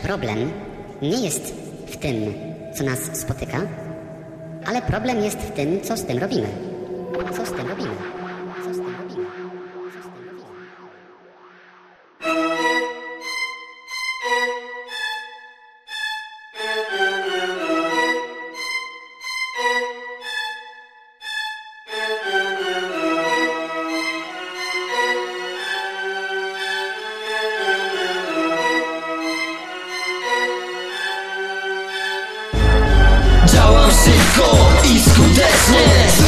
problem nie jest w tym, co nas spotyka, ale problem jest w tym, co z tym robimy. Co z tym robimy? Co z tym robimy? Co z tym robimy? Działam szybko i skutecznie,